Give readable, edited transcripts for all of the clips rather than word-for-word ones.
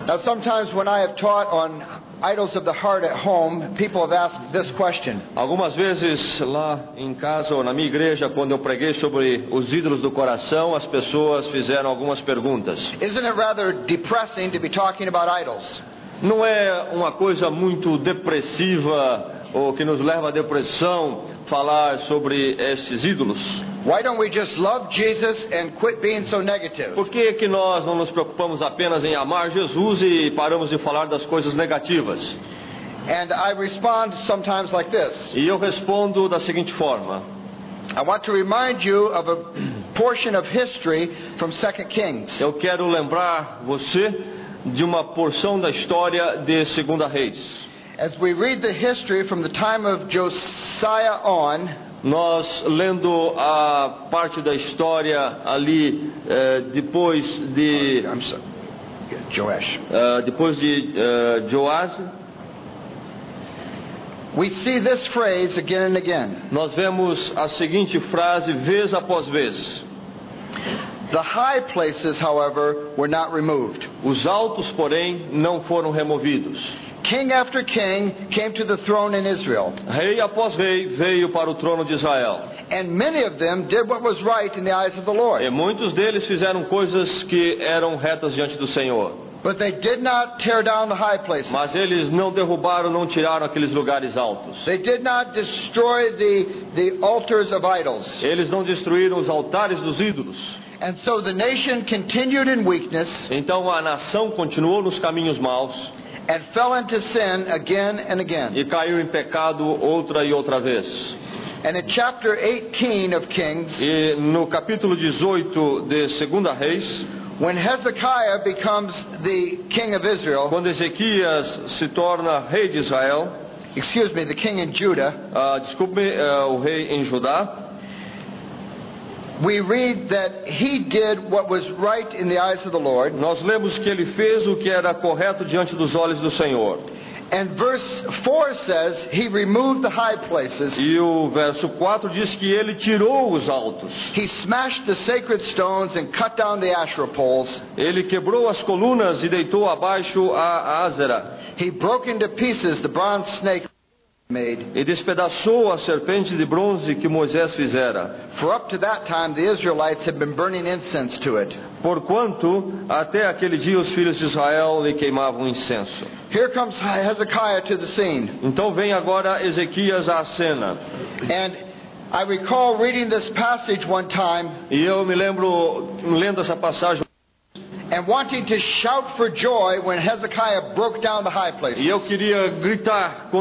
Now, sometimes when I have taught on idols of the heart at home, people have asked this question. Algumas vezes lá em casa ou na minha igreja, quando eu preguei sobre os ídolos do coração, as pessoas fizeram algumas perguntas. Isn't it rather depressing to be talking about idols? Não é uma coisa muito depressiva ou que nos leva à depressão falar sobre esses ídolos? Why don't we just love Jesus and quit being so negative? Por que nós não nos preocupamos apenas em amar Jesus e paramos de falar das coisas negativas? And I respond sometimes like this. E eu respondo da seguinte forma. I want to remind you of a portion of history from 2 Kings. Eu quero lembrar você de uma porção da história de 2 Reis. As we read the history from the time of Josiah on, nós lendo a parte da história ali depois de Joás, we see this phrase again and again. Nós vemos a seguinte frase vez após vez. The high places, however, were not removed. Os altos, porém, não foram removidos. King after king came to the throne in Israel. Rei após rei veio para o trono de Israel. And many of them did what was right in the eyes of the Lord. E muitos deles fizeram coisas que eram retas diante do Senhor. But they did not tear down the high places. Mas eles não derrubaram, não tiraram aqueles lugares altos. They did not destroy the altars of idols. Eles não destruíram os altares dos ídolos. And so the nation continued in weakness. Então a nação continuou nos caminhos maus. And fell into sin again and again. E caiu em pecado outra e outra vez. And in chapter 18 of Kings, e no capítulo 18 de 2 Reis, when Hezekiah becomes the king of Israel, quando Ezequias se torna rei de Israel, the king in Judah, o rei em Judá, we read that he did what was right in the eyes of the Lord. Nós lemos que ele fez o que era correto diante dos olhos do Senhor. And verse 4 says he removed the high places. E o verso 4 diz que ele tirou os altos. He smashed the sacred stones and cut down the Asherah poles. Ele quebrou as colunas e deitou abaixo a Ázera. He broke into pieces the bronze snake made. E despedaçou a serpente de bronze que Moisés fizera. For up to that time the Israelites had been burning incense to it. Porquanto até aquele dia os filhos de Israel lhe queimavam incenso. Here comes Hezekiah to the scene. Então vem agora Ezequias à cena. And I recall reading this passage one time. E eu me lembro lendo essa passagem. And wanting to shout for joy when Hezekiah broke down the high places. E eu queria gritar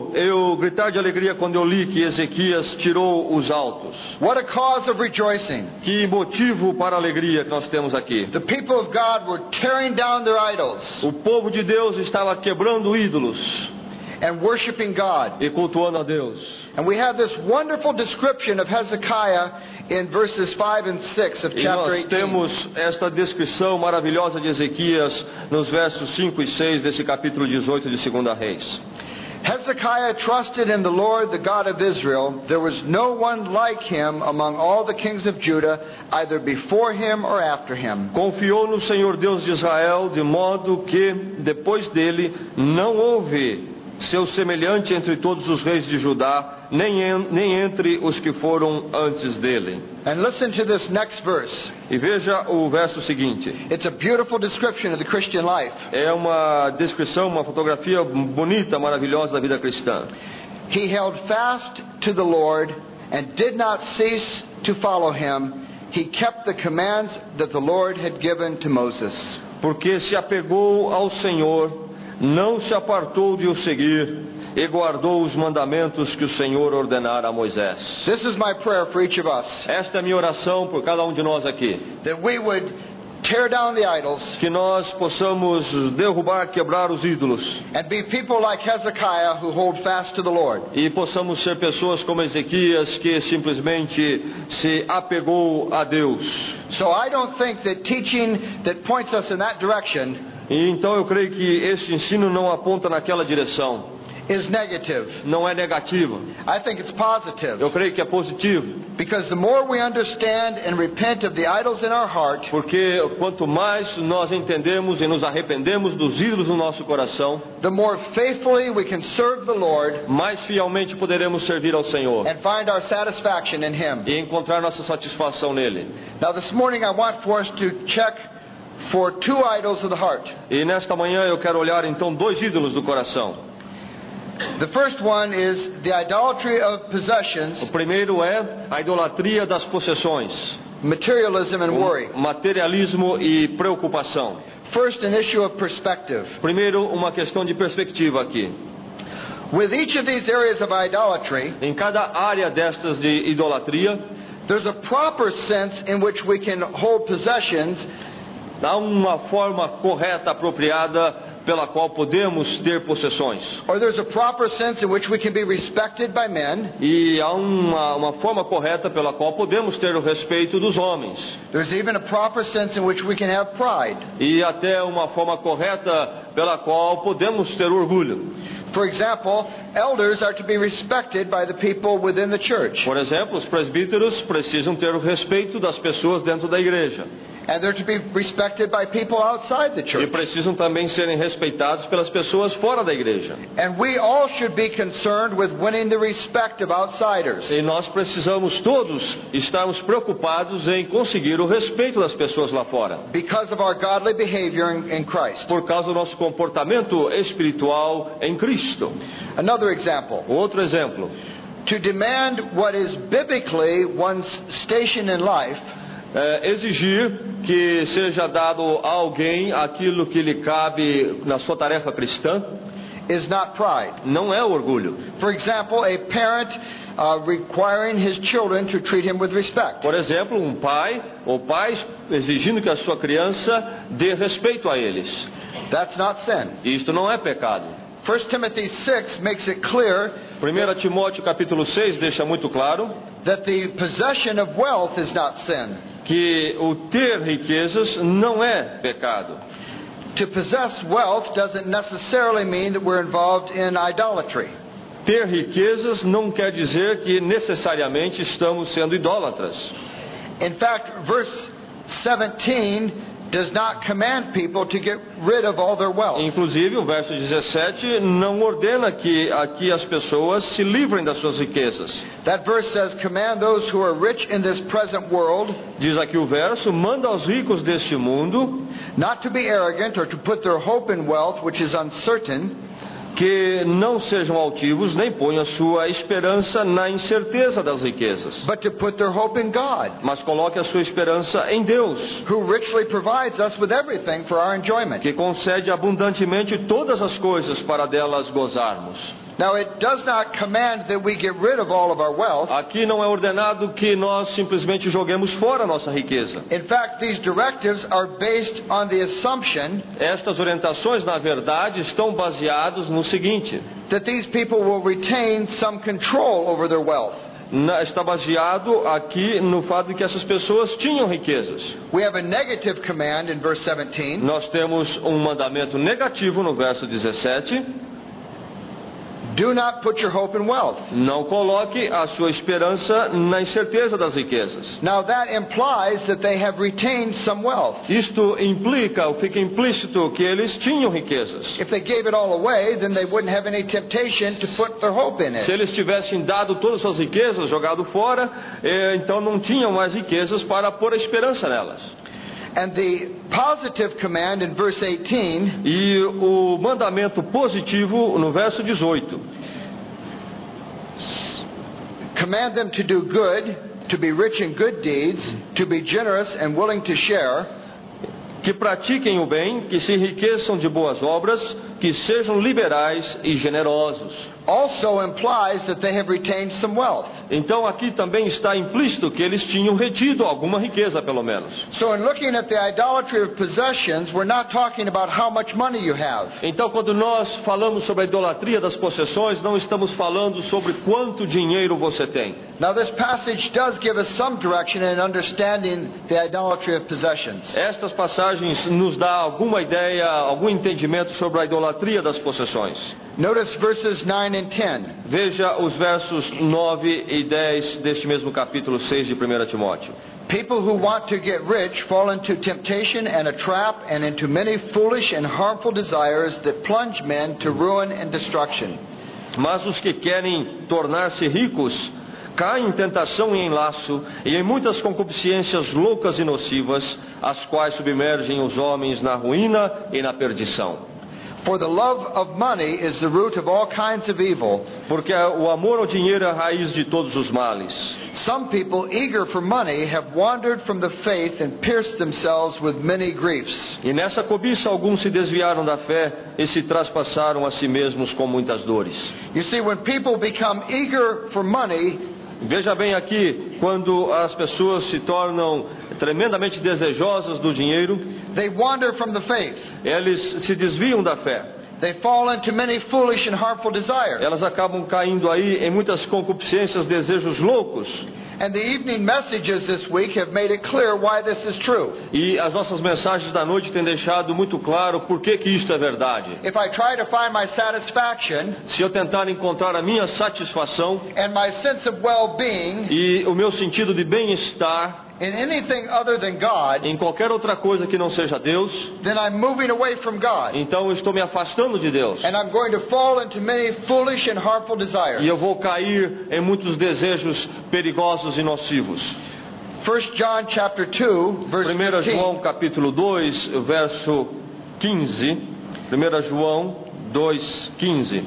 de alegria quando eu li que Ezequias tirou os altos. What a cause of rejoicing. Que motivo para a alegria que nós temos aqui. The people of God were tearing down their idols. O povo de Deus estava quebrando ídolos. And worshiping God. E cultuando a Deus. And we have this wonderful description of Hezekiah in verses 5 and 6 of chapter 18. E nós temos esta descrição maravilhosa de Ezequias nos versos 5 e 6 desse capítulo 18 de 2 Reis. Hezekiah trusted in the Lord, the God of Israel. There was no one like him among all the kings of Judah, either before him or after him. Confiou no Senhor Deus de Israel, de modo que depois dele não houve seu semelhante entre todos os reis de Judá, nem entre os que foram antes dele. And listen to this next verse. E veja o verso seguinte. It's a beautiful description of the Christian life. É uma descrição, uma fotografia bonita, maravilhosa da vida cristã. He held fast to the Lord and did not cease to follow him. He kept the commands that the Lord had given to Moses. Porque se apegou ao Senhor, não se apartou de o seguir e guardou os mandamentos que o Senhor ordenara a Moisés. This is my prayer for each of us. Esta é a minha oração por cada um de nós aqui. That we would tear down the idols. Que nós possamos derrubar, quebrar os ídolos. And be people like Hezekiah who hold fast to the Lord. E possamos ser pessoas como Ezequias que simplesmente se apegou a Deus. So I don't think that teaching that points us in that direction E então eu creio que esse ensino não aponta naquela direção. is negative. não é negativa. I think it's positive. Eu creio que é positivo. Because the more we understand and repent of the idols in our heart, Porque quanto mais nós entendemos e nos arrependemos dos ídolos no nosso coração, the more faithfully we can serve the Lord mais fielmente poderemos servir ao Senhor and find our satisfaction in Him. e encontrar nossa satisfação nele. Now this morning I want for us to check for two idols of the heart. E nesta manhã eu quero olhar então 2 ídolos do coração. The first one is the idolatry of possessions, O primeiro é a idolatria das possessões, materialism and worry. materialismo e preocupação. First, an issue of perspective. Primeiro, uma questão de perspectiva aqui. With each of these areas of idolatry, Em cada área destas de idolatria, there's a proper sense in which we can hold possessions há uma forma correta, apropriada, pela qual podemos ter possessões. or there's a proper sense in which we can be respected by men. E há uma forma correta pela qual podemos ter o respeito dos homens. There's even a proper sense in which we can have pride. E até uma forma correta pela qual podemos ter orgulho. For example, elders are to be respected by the people within the church. Por exemplo, os presbíteros precisam ter o respeito das pessoas dentro da igreja. And they're to be respected by people outside the E church. precisam também serem respeitados pelas pessoas fora da igreja. And we all should be concerned with winning the respect of outsiders. E nós precisamos todos estarmos preocupados em conseguir o respeito das pessoas lá fora. Because of our godly behavior in Christ. Por causa do nosso comportamento espiritual em Cristo. Another example. Outro exemplo. To demand what is biblically one's station in life Exigir que seja dado a alguém aquilo que lhe cabe na sua tarefa cristã is not pride. não é orgulho. For example, a parent requiring his children to treat him with respect. Por exemplo, um pai ou pais exigindo que a sua criança dê respeito a eles. That's not sin. Isto não é pecado. 1 Timothy 6 makes it clear 1 Timóteo capítulo 6 deixa muito claro that the possession of wealth is not sin. que o ter riquezas não é pecado. To possess wealth doesn't necessarily mean that we're involved in idolatry. Ter riquezas não quer dizer que necessariamente estamos sendo idólatras. In fact, verse 17 does not command people to get rid of all their wealth. Inclusive, o verso 17 não ordena que aqui as pessoas se livrem das suas riquezas. That verse says, command those who are rich in this present world Diz aqui o verso, manda aos ricos deste mundo not to be arrogant or to put their hope in wealth, which is uncertain, que não sejam altivos, nem ponham a sua esperança na incerteza das riquezas, but to put their hope in God, mas coloque a sua esperança em Deus, who richly provides us with everything for our enjoyment. que concede abundantemente todas as coisas para delas gozarmos. Now, it does not command that we get rid of all of our wealth. Aqui não é ordenado que nós simplesmente joguemos fora a nossa riqueza. In fact, these directives are based on the assumption Estas orientações, na verdade, estão baseadas no seguinte: that these people will retain some control over their wealth. está baseado aqui no fato de que essas pessoas tinham riquezas. We have a negative command in verse 17. Nós temos um mandamento negativo no verso 17. Do not put your hope in wealth. Não coloque a sua esperança na incerteza das riquezas. Now that implies that they have retained some wealth. Isto implica, ou fica implícito, que eles tinham riquezas. If they gave it all away, then they wouldn't have any temptation to put their hope in Se it. eles tivessem dado todas as suas riquezas, jogado fora, então não tinham mais riquezas para pôr a esperança nelas. And the positive command in verse 18 E o mandamento positivo no verso 18. command them to do good, to be rich in good deeds, to be generous and willing to share, Que pratiquem o bem, que se enriqueçam de boas obras, que sejam liberais e generosos. also implies that they have retained some wealth. Então aqui também está implícito que eles tinham retido alguma riqueza, pelo menos. So in looking at the idolatry of possessions, we're not talking about how much money you have. Então quando nós falamos sobre a idolatria das possessões, não estamos falando sobre quanto dinheiro você tem. Now this passage does give us some direction in understanding the idolatry of possessions. Estas passagens nos dá alguma ideia, algum entendimento sobre a idolatria das possessões. Notice verses 9 and 10. Veja os versos 9 e 10 deste mesmo capítulo 6 de 1 Timóteo. People who want to get rich fall into temptation and a trap and into many foolish and harmful desires that plunge men to ruin and destruction. Mas os que querem tornar-se ricos caem em tentação e em laço e em muitas concupiscências loucas e nocivas, as quais submergem os homens na ruína e na perdição. For the love of money is the root of all kinds of evil. Porque o amor ao dinheiro é a raiz de todos os males. Some people eager for money have wandered from the faith and pierced themselves with many griefs. E nessa cobiça alguns se desviaram da fé e se traspassaram a si mesmos com muitas dores. You see, when people become eager for money, veja bem aqui, quando as pessoas se tornam tremendamente desejosas do dinheiro, they wander from the faith. Eles se desviam da fé. They fall into many foolish and harmful desires. Elas acabam caindo aí em muitas concupiscências, desejos loucos. And the evening messages this week have made it clear why this is true. E as nossas mensagens da noite têm deixado muito claro por que isto é verdade. If I try to find my satisfaction, se eu tentar encontrar a minha satisfação and my sense of well-being, e o meu sentido de bem-estar in anything other than God, em qualquer outra coisa que não seja Deus, then I'm moving away from God. Então eu estou me afastando de Deus. And I'm going to fall into many foolish and harmful desires. E eu vou cair em muitos desejos perigosos e nocivos. 1 John chapter 2, verse 1 15. João capítulo 2, verso 15. 1 João 2, 15.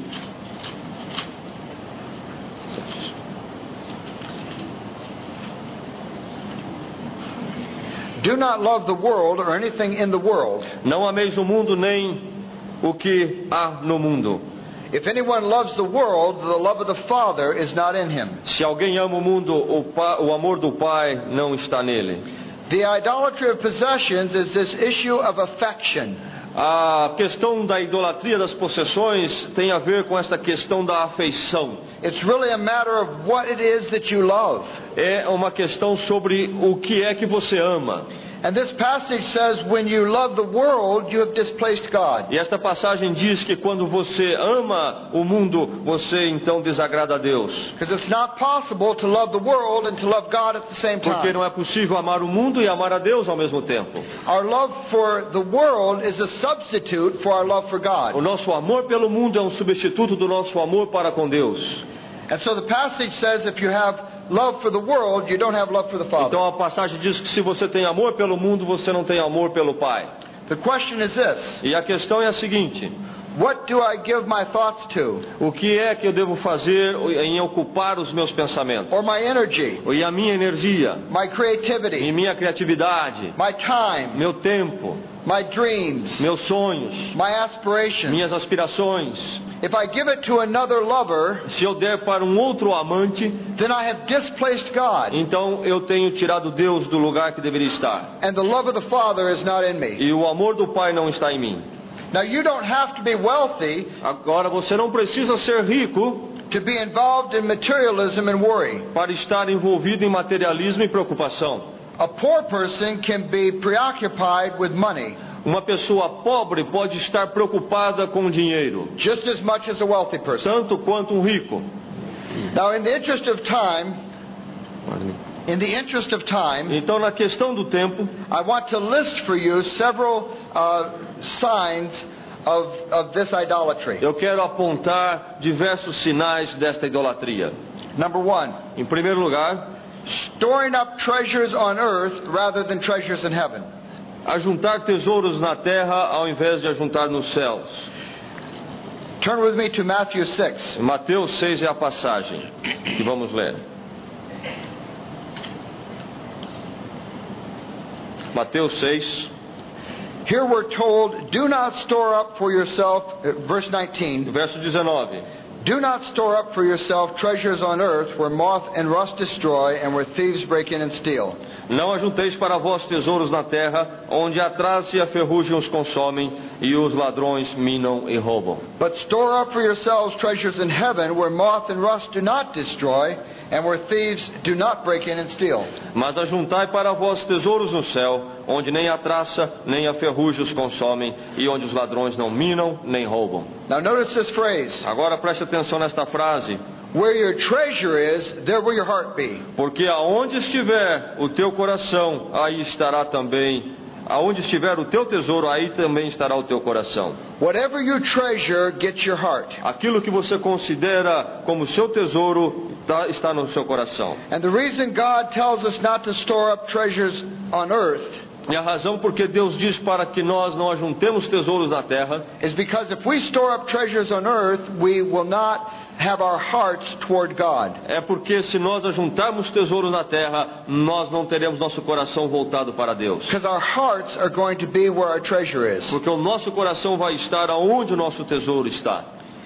Do not love the world or anything in the world. Não ameis o mundo nem o que há no mundo. If anyone loves the world, the love of the Father is not in him. Se alguém ama o mundo, o amor do Pai não está nele. The idolatry of possessions is this issue of affection. A questão da idolatria das possessões tem a ver com essa questão da afeição. It's really a matter of what it is that you love. É uma questão sobre o que é que você ama. And this passage says when you love the world, you have displaced God. E esta passagem diz que quando você ama o mundo, você então desagrada a Deus. Because it's not possible to love the world and to love God at the same time. Porque não é possível amar o mundo e amar a Deus ao mesmo tempo. Our love for the world is a substitute for our love for God. O nosso amor pelo mundo é um substituto do nosso amor para com Deus. And so the passage says if you have love for the world, you don't have love for the Father. Então a passagem diz que se você tem amor pelo mundo, você não tem amor pelo Pai. The question is this: E a questão é a seguinte: what do I give my thoughts to? O que é que eu devo fazer em ocupar os meus pensamentos? Or my energy? E a minha energia? My E creativity? minha criatividade? My time? Meu tempo? My dreams? Meus sonhos? My aspirations? Minhas aspirações? If I give it to another lover, Se eu der para um outro amante, then I have displaced God. então eu tenho tirado Deus do lugar que deveria estar. And the love of the Father is not in me. E o amor do Pai não está em mim. Now you don't have to be wealthy Agora você não precisa ser rico to be involved in materialism and worry. para estar envolvido em materialismo e preocupação. A poor person can be preoccupied with money Uma pessoa pobre pode estar preocupada com o dinheiro, just as much as a wealthy person. tanto quanto um rico. Now in the interest of time, Então, na questão do tempo, I want to list for you several signs of this idolatry. eu quero apontar diversos sinais desta idolatria. Number one, Em primeiro lugar, storing up treasures on earth rather than treasures in heaven. ajuntar tesouros na terra ao invés de ajuntar nos céus. Turn with me to Matthew 6. Mateus 6 é a passagem que vamos ler. Mateus 6. Here we're told, do not store up for yourself, verse 19, Verso 19. Do not store up for yourself treasures on earth where moth and rust destroy and where thieves break in and steal. Não ajunteis para vós tesouros na terra, onde a traça e a ferrugem os consomem, e os ladrões minam e roubam. But store up for yourselves treasures in heaven where moth and rust do not destroy and where thieves do not break in and steal. Mas ajuntai para vós tesouros no céu, onde nem a traça nem a ferrugem os consomem, e onde os ladrões não minam nem roubam. Now notice this phrase. Agora preste atenção nesta frase. Where your treasure is, there will your heart be. Porque aonde estiver o teu coração, aí estará também. Aonde estiver o teu tesouro, aí também estará o teu coração. Whatever you treasure gets your heart. Aquilo que você considera como seu tesouro está no seu coração. And the reason God tells us not to store up treasures on earth E a razão porque Deus diz para que nós não ajuntemos tesouros na terra is because if we store up treasures on earth, we will not have our hearts toward God. é porque se nós ajuntarmos tesouros na terra, nós não teremos nosso coração voltado para Deus. Because our hearts are going to be where our treasure is. Porque o nosso coração vai estar aonde o nosso tesouro está.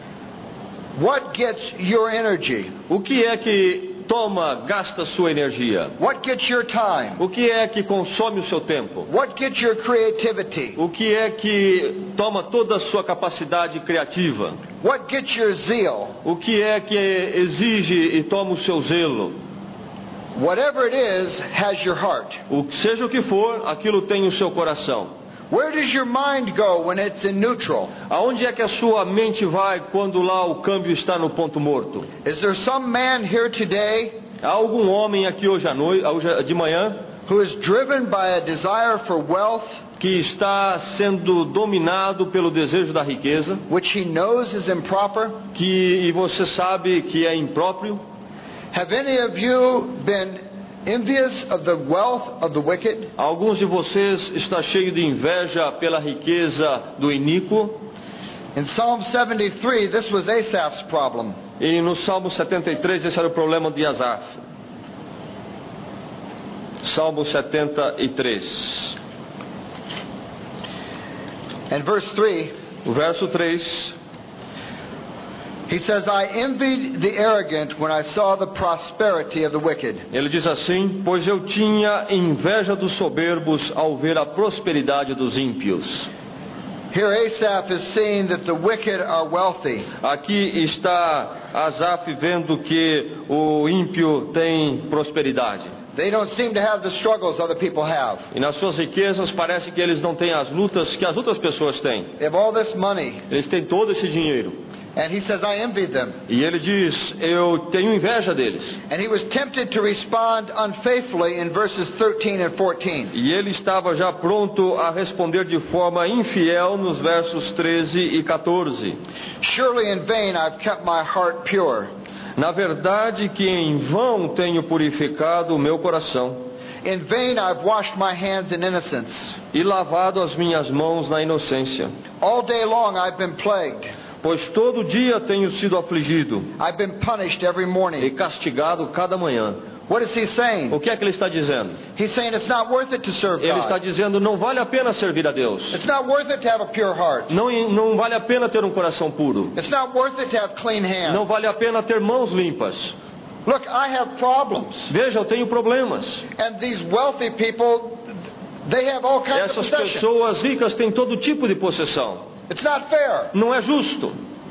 What gets your energy? O que é que gasta sua energia? What gets your time? O que é que consome o seu tempo? What gets your creativity? O que é que toma toda a sua capacidade criativa? What gets your zeal? O que é que exige e toma o seu zelo? Whatever it is, has your heart. Seja o que for, aquilo tem o seu coração. Where does your mind go when it's in neutral? Aonde é que a sua mente vai quando lá o câmbio está no ponto morto? Is there some man here today Há algum homem aqui hoje de manhã who is driven by a desire for wealth, que está sendo dominado pelo desejo da riqueza, which he knows is improper? e você sabe que é impróprio? Have any of you been envious of the wealth of the wicked? Alguns de vocês está cheio de inveja pela riqueza do iníquo. In Psalm 73, this was Asaph's problem. E no Salmo 73 esse era o problema de Asaf. Salmo 73. And verse 3, O verso 3. he says, I envied the arrogant when I saw the prosperity of the wicked. Ele diz assim: pois eu tinha inveja dos soberbos ao ver a prosperidade dos ímpios. Here Asaph is seeing that the wicked are wealthy. Aqui está Asaf vendo que o ímpio tem prosperidade. They don't seem to have the struggles other people have. E nas suas riquezas parece que eles não têm as lutas que as outras pessoas têm. They have all this money. Eles têm todo esse dinheiro. And he says, I envied them. E ele diz: eu tenho inveja deles. And he was tempted to respond unfaithfully in verses 13 and 14. E ele estava já pronto a responder de forma infiel nos versos 13 e 14. Surely in vain I've kept my heart pure. Na verdade que em vão tenho purificado o meu coração. In vain I've washed my hands in innocence. E lavado as minhas mãos na inocência. All day long I've been plagued. Pois todo dia tenho sido afligido I've been punished every e morning. castigado cada manhã. What is he saying? O que é que ele está dizendo? He's saying it's not worth it to serve Ele está God. dizendo: não vale a pena servir a Deus. It's not worth it to have a pure heart. Não vale a pena ter um coração puro. It's not worth it to have clean hands. Não vale a pena ter mãos limpas. Look, I have problems. Veja, eu tenho problemas. And these wealthy people, they have all kinds of Essas possessions. pessoas ricas têm todo tipo de possessão. It's not fair. Não é justo.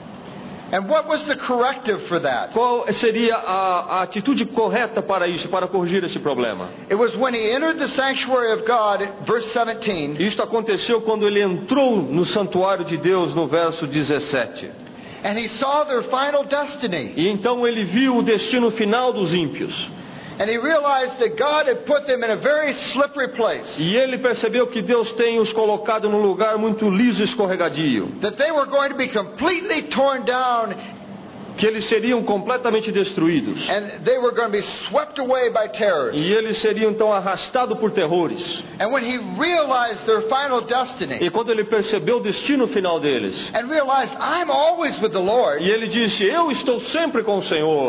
And what was the corrective for that? Qual seria a atitude correta para isso, para corrigir esse problema? It was when he entered the sanctuary of God, verse 17. Isto aconteceu quando ele entrou no santuário de Deus, no verso 17. And he saw their final destiny. E então ele viu o destino final dos ímpios. And he realized that God had put them in a very slippery place. E ele percebeu que Deus tem os colocado num lugar muito liso e escorregadio. That they were going to be completely torn down. Que eles seriam completamente destruídos. And they were going to be swept away by terrors. E eles seriam então arrastados por terrores. And when he realized their final destiny. E quando ele percebeu o destino final deles. And realized, I'm always with the Lord. E ele disse: eu estou sempre com o Senhor.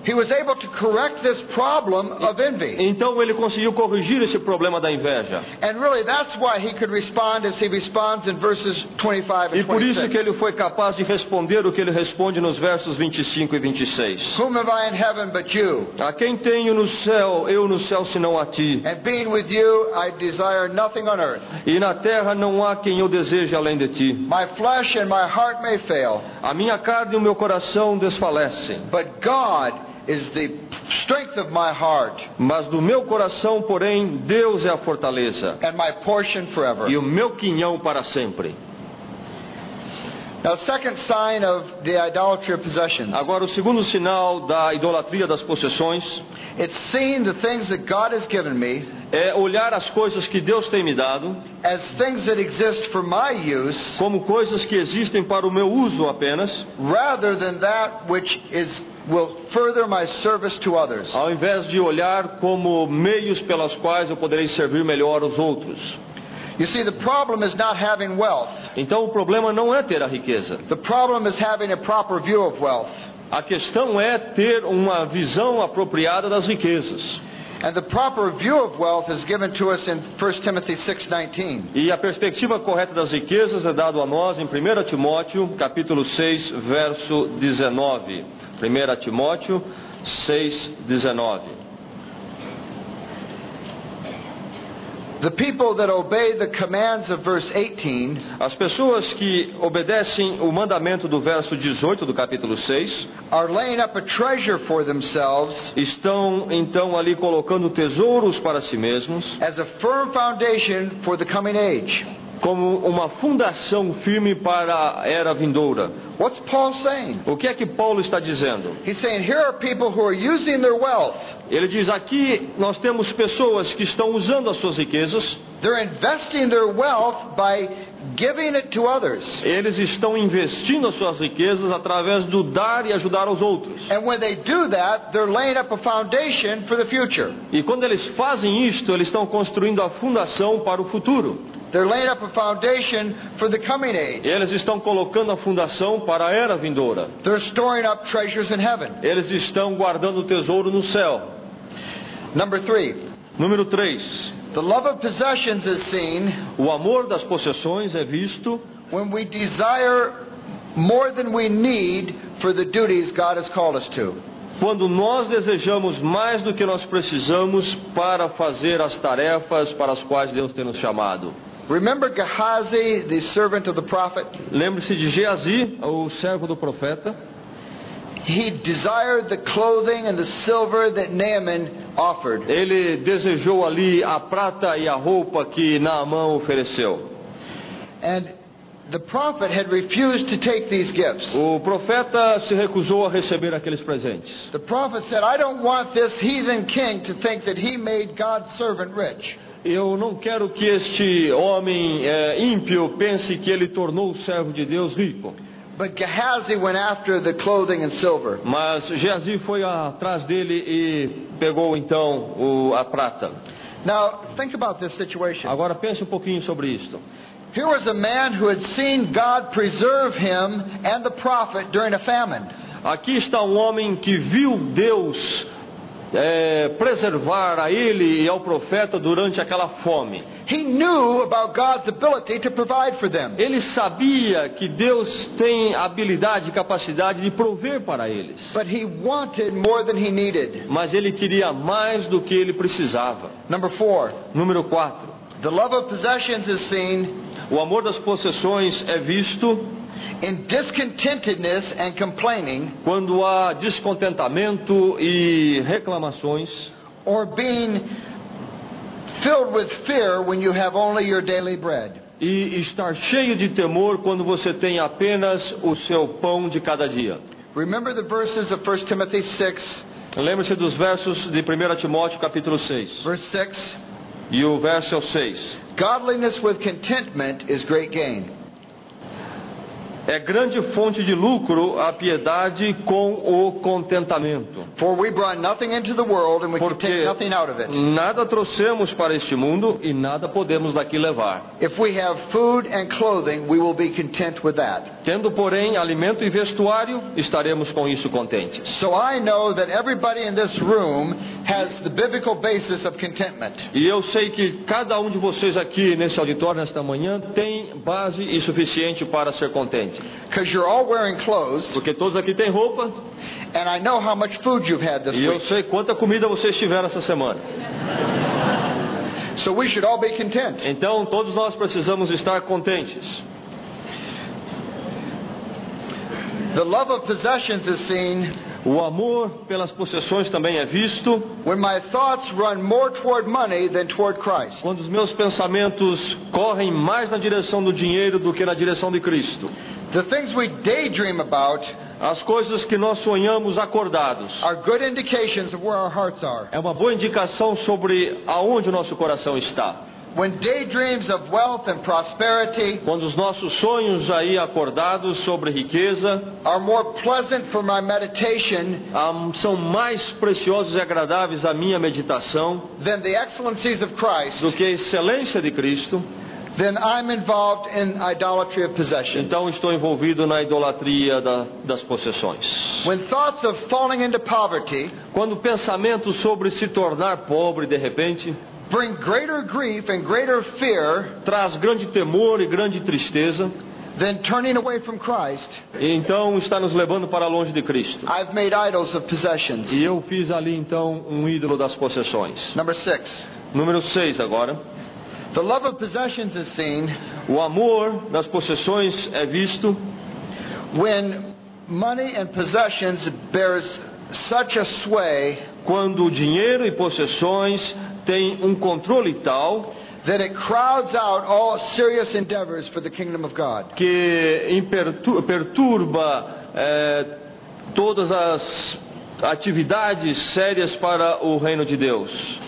he was able to correct this problem of envy. Então ele conseguiu corrigir esse problema da inveja. And really that's why he could respond as he responds in verses 25 E and por isso 26. que ele foi capaz de responder o que ele responde nos versos 25 e 26. Whom have I in heaven but you? A quem tenho no céu, eu no céu senão a ti. And being with you, I desire nothing on earth. E na terra não há quem eu deseje além de ti. My flesh and my heart may fail, A minha carne e o meu coração desfalecem. but God is the strength of my heart Mas do meu coração, porém, Deus é a fortaleza. and my portion forever. E o meu quinhão para sempre. Now, the second sign of the idolatry of possessions. Agora, o segundo sinal da idolatria das possessões It's seeing the things that God has given me é olhar as coisas que Deus tem me dado as things that exist for my use, como coisas que existem para o meu uso apenas, rather than that which will further my service to others. ao invés de olhar como meios pelas quais eu poderei servir melhor os outros. You see, the problem is not having wealth. Então o problema não é ter a riqueza. The problem is having a proper view of wealth. A questão é ter uma visão apropriada das riquezas. And the proper view of wealth is given to us in 1 Timothy 6:19. E a perspectiva correta das riquezas é dado a nós em 1 Timóteo, capítulo 6, verso 19. 1 Timóteo 6, 19. The people that obey the commands of verse 18 As pessoas que obedecem o mandamento do verso 18 do capítulo 6 are laying up a treasure for themselves estão então ali colocando tesouros para si mesmos as a firm foundation for the coming age. como uma fundação firme para a era vindoura. What's Paul saying? O que é que Paulo está dizendo? He's saying here are people who are using their wealth. Ele diz aqui nós temos pessoas que estão usando as suas riquezas. They're investing their wealth by giving it to others. Eles estão investindo as suas riquezas através do dar e ajudar aos outros. And when they do that, they're laying up a foundation for the future. E quando eles fazem isto, eles estão construindo a fundação para o futuro. They're laying up a foundation for the coming age. Eles estão colocando a fundação para a era vindoura. They're storing up treasures in heaven. Eles estão guardando o tesouro no céu. Number 3. Número 3. The love of possessions is seen O amor das possessões é visto when we desire more than we need for the duties God has called us to. quando nós desejamos mais do que nós precisamos para fazer as tarefas para as quais Deus tem nos chamado. Remember Gehazi, the servant of the prophet? Lembre-se de Geazi, o servo do profeta. He desired the clothing and the silver that Naaman offered. Ele desejou ali a prata e a roupa que Naamã ofereceu. And the prophet had refused to take these gifts. O profeta se recusou a receber aqueles presentes. The prophet said, I don't want this heathen king to think that he made God's servant rich. Eu não quero que este homem ímpio pense que ele tornou o servo de Deus rico. But Gehazi went after the clothing and silver. Mas Geazi foi atrás dele e pegou então a prata. Now, think about this situation. Agora pense um pouquinho sobre isto. Here was a man who had seen God preserve him and the prophet during a famine. Aqui está um homem que viu Deus preservar a ele e ao profeta durante aquela fome. He knew about God's ability to provide for them. Ele sabia que Deus tem habilidade e capacidade de prover para eles. But he wanted more than he needed. Mas ele queria mais do que ele precisava. Number 4. Número 4. The love of possessions is seen O amor das possessões é visto in discontentedness and complaining, quando há descontentamento e reclamações, or being filled with fear when you have only your daily bread. e estar cheio de temor quando você tem apenas o seu pão de cada dia. Remember the verses of 1 Timothy 6, Lembre-se dos versos de 1 Timóteo capítulo 6. verse 6. E o verso é o 6. Godliness with contentment is great gain. É grande fonte de lucro a piedade com o contentamento. For we brought nothing into the world and we can take Porque nothing out of it. nada trouxemos para este mundo e nada podemos daqui levar. If we have food and clothing, we will be content with that. Tendo, porém, alimento e vestuário, estaremos com isso contentes. So I know that everybody in this room has the biblical basis of contentment. E eu sei que cada um de vocês aqui nesse auditório nesta manhã tem base e suficiente para ser contente. Because you're all wearing clothes, Porque todos aqui têm roupa and I know how much food you've had this e eu week. sei quanta comida vocês tiveram essa semana. So we should all be content. Então todos nós precisamos estar contentes. The love of possessions is seen O amor pelas possessões também é visto when my thoughts run more toward money than toward Christ. quando os meus pensamentos correm mais na direção do dinheiro do que na direção de Cristo. The things we daydream about As coisas que nós sonhamos acordados are good indications of where our hearts are. é uma boa indicação sobre aonde o nosso coração está. When daydreams of wealth and prosperity Quando os nossos sonhos aí acordados sobre riqueza are more pleasant for my meditation são mais preciosos e agradáveis à minha meditação than the excellencies of Christ, do que a excelência de Cristo, then I'm involved in idolatry of possessions. então estou envolvido na idolatria das possessões. When thoughts of falling into poverty Quando pensamentos sobre se tornar pobre de repente bring greater grief and greater fear traz grande temor e grande tristeza, than turning away from Christ, e então está nos levando para longe de Cristo. I've made idols of possessions. E eu fiz ali então um ídolo das possessões. Number 6. Número 6 agora. The love of possessions is seen O amor das possessões é visto when money and possessions bears such a sway quando o dinheiro e possessões têm um controle tal that it crowds out all serious endeavors for the kingdom of God. que perturba todas as atividades sérias para o reino de Deus.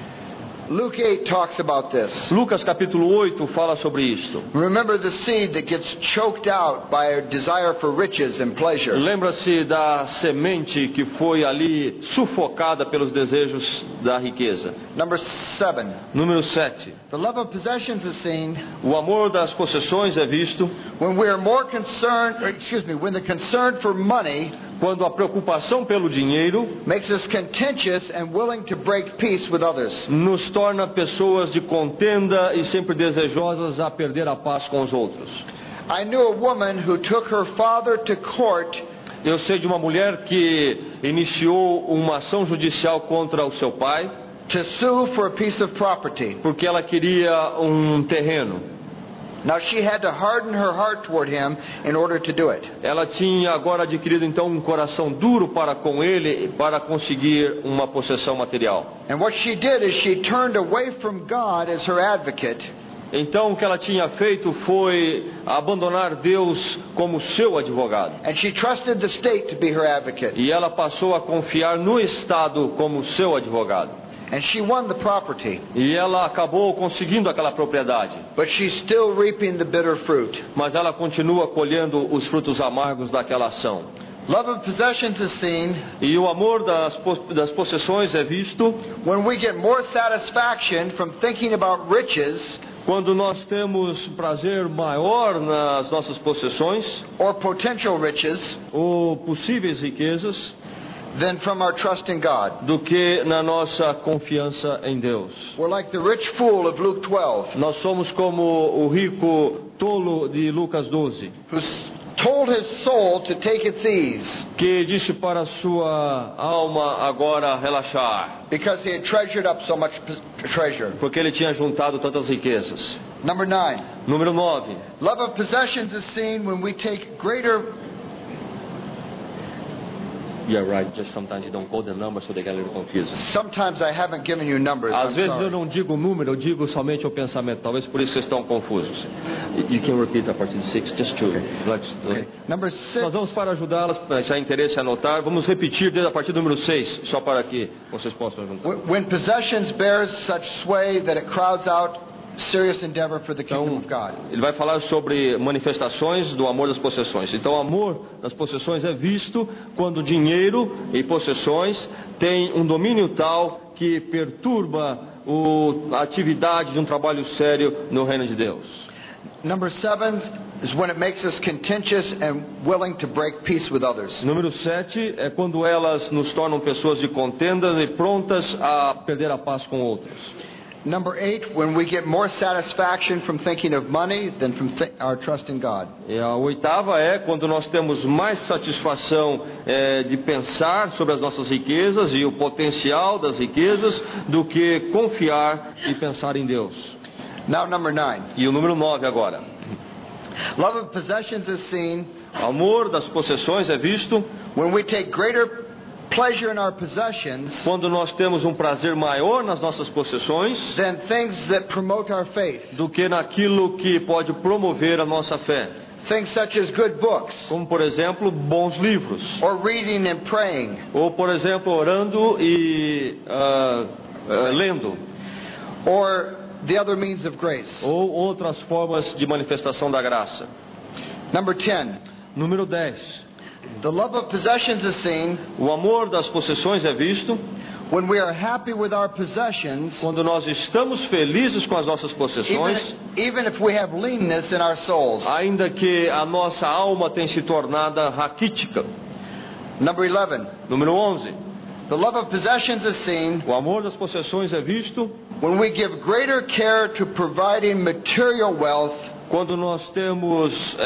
Luke 8 talks about this. Lucas capítulo 8 fala sobre isto. Remember the seed that gets choked out by a desire for riches and pleasure. Lembra-se da semente que foi ali sufocada pelos desejos da riqueza. Number 7. Número 7. The love of possessions is seen O amor das possessões é visto when we are more concerned, when the concern for money quando a preocupação pelo dinheiro makes us contentious and willing to break peace with others. nos torna pessoas de contenda e sempre desejosas a perder a paz com os outros. I knew a woman who took her father to court Eu sei de uma mulher que iniciou uma ação judicial contra o seu pai to sue for a piece of property. porque ela queria um terreno. Now she had to harden her heart toward him in order to do it. Ela tinha agora adquirido então um coração duro para com ele para conseguir uma possessão material. And what she did is she turned away from God as her advocate. Então o que ela tinha feito foi abandonar Deus como seu advogado. And she trusted the state to be her advocate. E ela passou a confiar no Estado como seu advogado. And she won the property. E ela acabou conseguindo aquela propriedade. But she's still reaping the bitter fruit. Mas ela continua colhendo os frutos amargos daquela ação. Love of possessions is seen E o amor das possessões é visto when we get more satisfaction from thinking about riches quando nós temos prazer maior nas nossas possessões or potential riches ou possíveis riquezas than from our trust in God. do que na nossa confiança em Deus. We're like the rich fool of Luke 12, Nós somos como o rico tolo de Lucas 12, who told his soul to take its ease que disse para a sua alma agora relaxar, because he had treasured up so much treasure. porque ele tinha juntado tantas riquezas. Number 9. Número 9. Love of possessions is seen when we take greater... Yeah, right. Just sometimes you don't quote the number so they get a little confused. Sometimes I haven't given you numbers. Às I'm vezes eu sorry. não digo o número, eu digo somente o pensamento. Talvez por isso vocês estão confusos. You can repeat a partir de 6, just to... Okay. Number 6. Nós vamos para ajudá-las, se há interesse em anotar, vamos repetir desde a partir do número 6, só para que vocês possam juntar. When possessions bears such sway that it crowds out serious endeavor for the kingdom of God. Ele vai falar sobre manifestações do amor das possessões. Então, o amor das possessões é visto quando dinheiro e possessões têm um domínio tal que perturba a atividade de um trabalho sério no reino de Deus. Number 7 is when it makes us contentious and willing to break peace with others. Número 7 é quando elas nos tornam pessoas de contenda e prontas a perder a paz com outros. Number 8, when we get more satisfaction from thinking of money than from our trust in God. E a 8ª é quando nós temos mais satisfação de pensar sobre as nossas riquezas e o potencial das riquezas do que confiar e pensar em Deus. Now number 9. E o número 9 agora. Love of possessions is seen O amor das possessões é visto when we take greater pleasure in our possessions quando nós temos um prazer maior nas nossas possessões than things that promote our faith. do que naquilo que pode promover a nossa fé. Things such as good books, Como, por exemplo, bons livros. or reading and praying, Ou, por exemplo, orando e lendo. or the other means of grace. Ou outras formas de manifestação da graça. Number 10. Número 10. The love of possessions is seen O amor das possessões é visto when we are happy with our possessions, quando nós estamos felizes com as nossas possessões, even if we have leanness in our souls. ainda que a nossa alma tenha se tornado raquítica. Number 11. Número 11. The love of possessions is seen O amor das possessões é visto when we give greater care to providing material wealth quando nós temos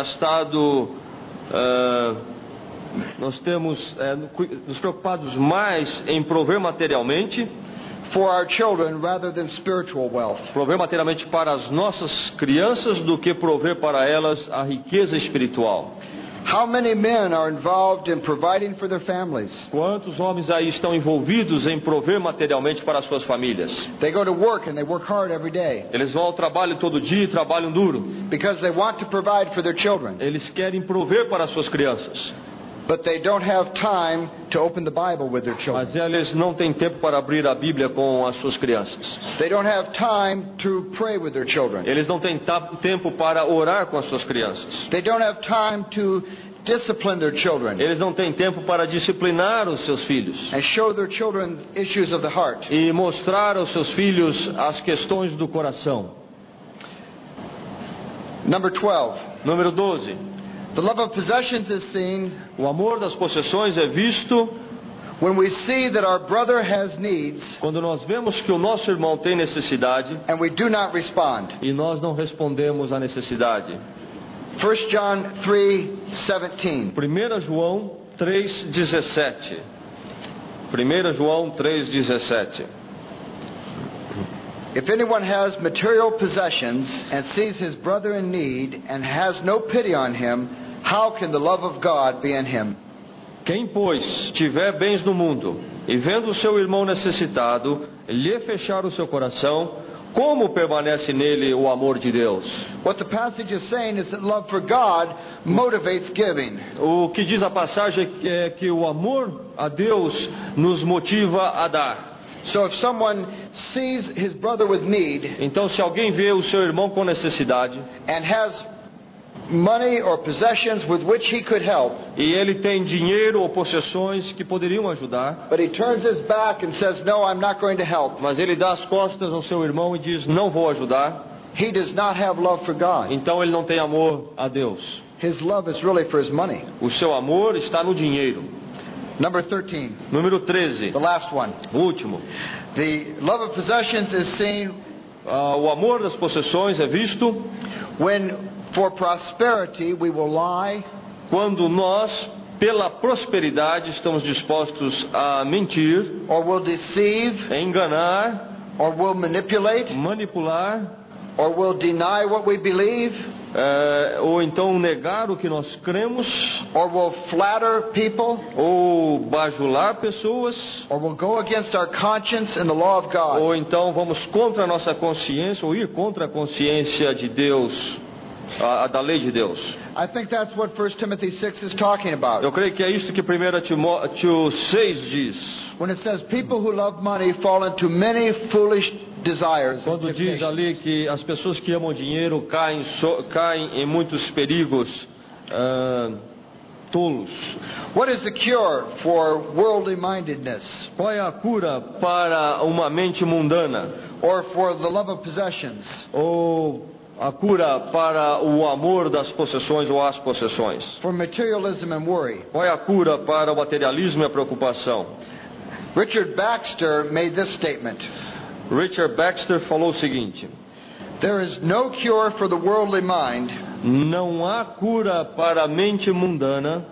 nós temos nos preocupados mais em prover materialmente, for our children rather than spiritual wealth. prover materialmente para as nossas crianças do que prover para elas a riqueza espiritual. How many men are involved in providing for their families? Quantos homens aí estão envolvidos em prover materialmente para as suas famílias? They go to work and they work hard every day Eles vão ao trabalho todo dia e trabalham duro. because they want to provide for their children. Eles querem prover para as suas crianças, But they don't have time to open the Bible with their children. mas eles não têm tempo para abrir a Bíblia com as suas crianças. They don't have time to pray with their children. Eles não têm tempo para orar com as suas crianças. They don't have time to discipline their children Eles não têm tempo para disciplinar os seus filhos and show their children issues of the heart. e mostrar aos seus filhos as questões do coração. Number 12. Número 12. The love of possessions is seen O amor das possessões é visto when we see that our brother has needs quando nós vemos que o nosso irmão tem necessidade and we do not respond. e nós não respondemos à necessidade. 1 John 3:17. 1 João 3,17. 1 João 3,17. If anyone has material possessions and sees his brother in need and has no pity on him, how can the love of God be in him? Quem, pois, tiver bens no mundo e vendo o seu irmão necessitado, lhe fechar o seu coração, como permanece nele o amor de Deus? What the passage is saying is that love for God motivates giving. O que diz a passagem é que o amor a Deus nos motiva a dar. So if someone sees his brother with need Então, se alguém vê o seu irmão com necessidade and has money or possessions with which he could help, e ele tem dinheiro ou possessões que poderiam ajudar, but he turns his back and says, "No, I'm not going to help," mas ele dá as costas ao seu irmão e diz: não vou ajudar, he does not have love for God. então ele não tem amor a Deus. His love is really for his money. O seu amor está no dinheiro. Number 13, Número 13, the last one. o último. The love of possessions is seen O amor das possessões é visto when for prosperity we will lie, quando nós, pela prosperidade, estamos dispostos a mentir, or will deceive, a enganar, or will manipulate, manipular, or will deny what we believe, ou então negar o que nós cremos, or will flatter people, ou bajular pessoas, or will go against our conscience and the law of God. ou então vamos contra a nossa consciência, ou ir contra a consciência de Deus. da lei de Deus. I think that's what 1 Timothy 6 is talking about. Eu creio que é isso que 1 Timóteo 6 diz. When it says people who love money fall into many foolish desires. Quando diz ali que as pessoas que amam dinheiro caem em muitos perigos tolos. What is the cure for worldly mindedness? Qual é a cura para uma mente mundana? Or for the love of possessions? Ou a cura para o amor das possessões ou as possessões? For materialism and worry? Qual é a cura para o materialismo e a preocupação? Richard Baxter made this statement. Richard Baxter falou o seguinte: There is no cure for the worldly mind, não há cura para a mente mundana,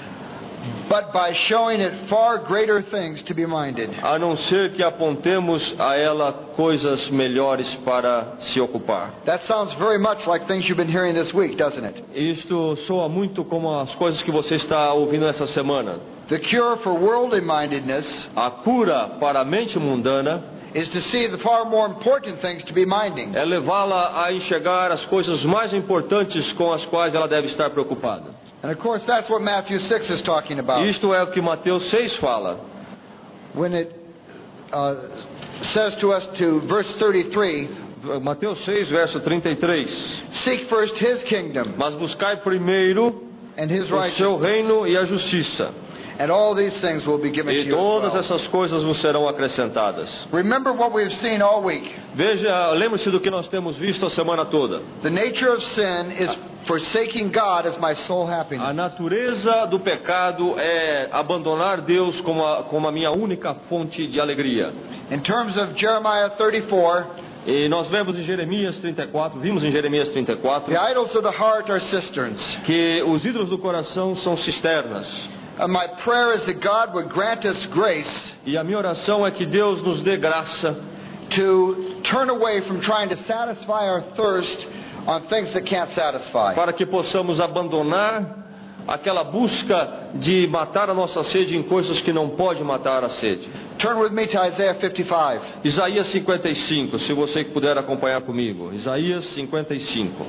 but by showing it far greater things to be minded. a não ser que apontemos a ela coisas melhores para se ocupar. That sounds very much like things you've been hearing this week, doesn't it? Isto soa muito como as coisas que você está ouvindo essa semana. The cure for worldly mindedness A cura para a mente mundana is to see the far more important things to be minding. é levá-la a enxergar as coisas mais importantes com as quais ela deve estar preocupada. And of course that's what Matthew 6 is talking about. Isto é o que Mateus 6 fala. When it says to us to verse 33, Mateus 6, verso 33. seek first his kingdom Mas buscai primeiro and his o seu righteousness, reino e a justiça, and all these things will be given to e you todas as well. essas coisas vos serão acrescentadas. Remember what we've seen all week. Lembre-se do que nós temos visto a semana toda. The nature of sin is forsaking God as my sole A happiness. natureza do pecado é abandonar Deus como a minha única fonte de alegria. In terms of Jeremiah 34, E nós vimos em Jeremias 34, the idols of the heart are cisterns. que os ídolos do coração são cisternas. And my prayer is that God would grant us grace E a minha oração é que Deus nos dê graça to turn away from trying to satisfy our thirst on things that can't satisfy. para que possamos abandonar aquela busca de matar a nossa sede em coisas que não pode matar a sede. Turn with me to Isaiah 55. Isaías 55, se você puder acompanhar comigo. Isaías 55.